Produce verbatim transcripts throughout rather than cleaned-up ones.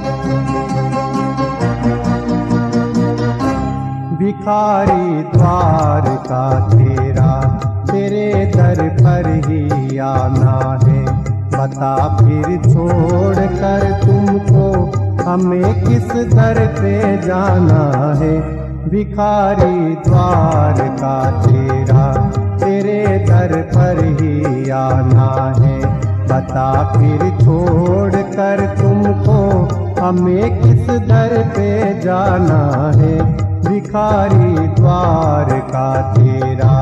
भिखारी द्वार का तेरा, तेरे दर पर ही आना है। बता फिर छोड़ कर तुमको हमें किस दर पे जाना है। भिखारी द्वार का तेरा, तेरे दर पर ही आना है। बता फिर छोड़ कर तुमको हमें किस दर पे जाना है। भिखारी द्वार का तेरा।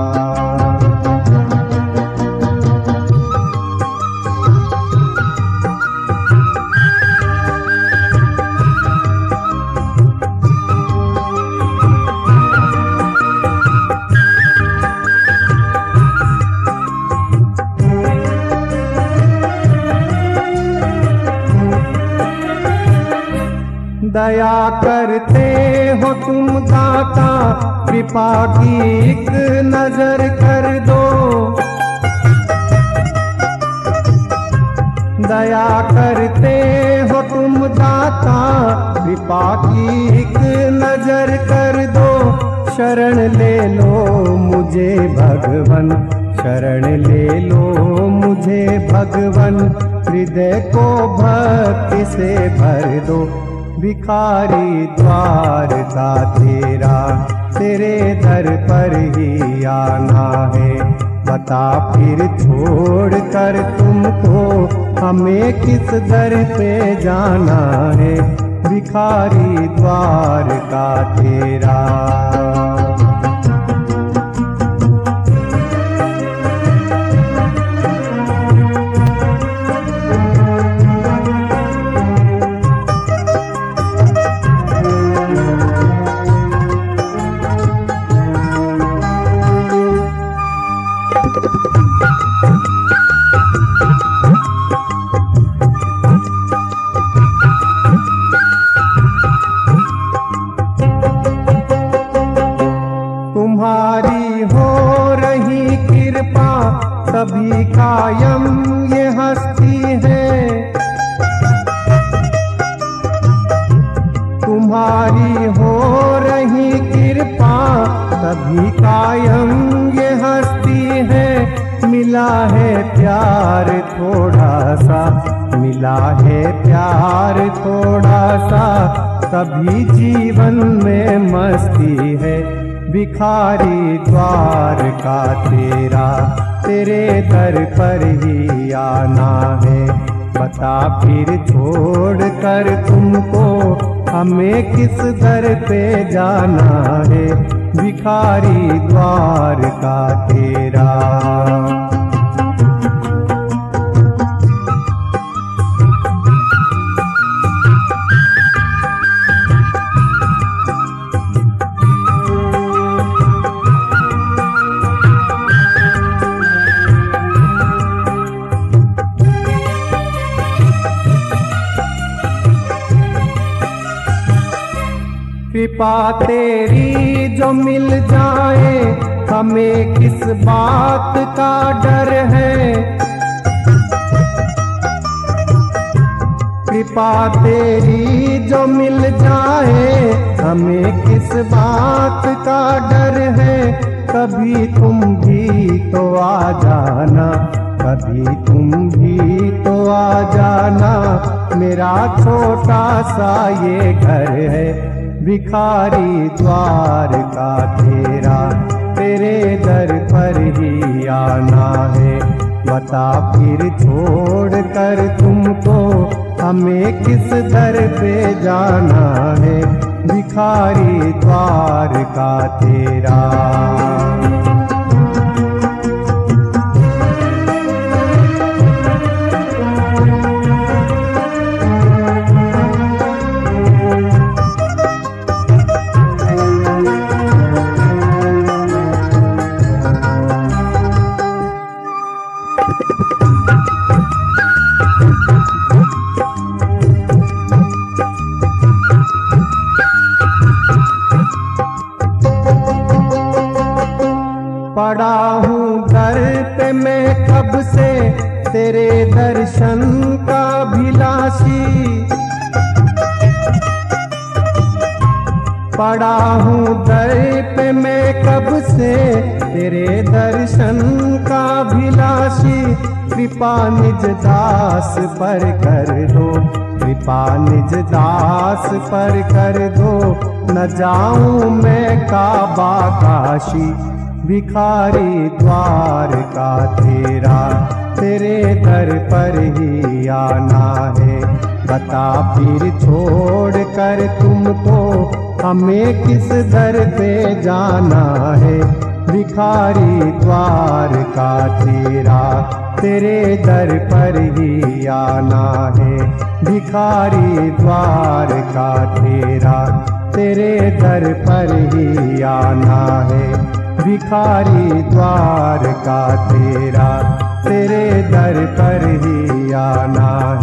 दया करते हो तुम दाता, कृपा की एक नजर कर दो। दया करते हो तुम दाता, कृपा की एक नजर कर दो। शरण ले लो मुझे भगवन, शरण ले लो मुझे भगवन। हृदय को भक्ति से भर दो। भिखारी द्वार का तेरा, तेरे दर पर ही आना है। बता फिर छोड़ कर तुमको हमें किस दर पे जाना है। भिखारी द्वार का तेरा। तुम्हारी हो रही कृपा, तभी कायम ये हस्ती है। तुम्हारी हो रही कृपा, तभी कायम ये हस्ती है। मिला है प्यार थोड़ा सा, मिला है प्यार थोड़ा सा, तभी जीवन में मस्ती है। भिखारी द्वार का तेरा, तेरे दर पर ही आना है। बता फिर छोड़ कर तुमको हमें किस दर पे जाना है। भिखारी द्वार का तेरा। कृपा तेरी जो मिल जाए, हमें किस बात का डर है। कृपा तेरी जो मिल जाए, हमें किस बात का डर है। कभी तुम भी तो आ जाना, कभी तुम भी तो आ जाना। मेरा छोटा सा ये घर है। भिखारी द्वार का तेरा, तेरे दर पर ही आना है। बता फिर छोड़ कर तुमको हमें किस दर पे जाना है। भिखारी द्वार का तेरा। पड़ा हूँ दर पे मैं कब से, तेरे दर्शन का अभिलाषी। पड़ा हूँ दर पे मैं कब से, तेरे दर्शन का अभिलाषी। कृपा निज दास पर कर दो, कृपा निज दास पर कर दो। न जाऊं मैं काबा काशी, भिखारी द्वार का तेरा, तेरे दर पर ही आना है। बता फिर छोड़ कर तुमको हमें किस दर पे जाना है। भिखारी द्वार का तेरा, तेरे दर पर ही आना है। भिखारी द्वार का तेरा, तेरे दर पर ही आना है। भिखारी द्वार का तेरा, तेरे दर पर ही आना है।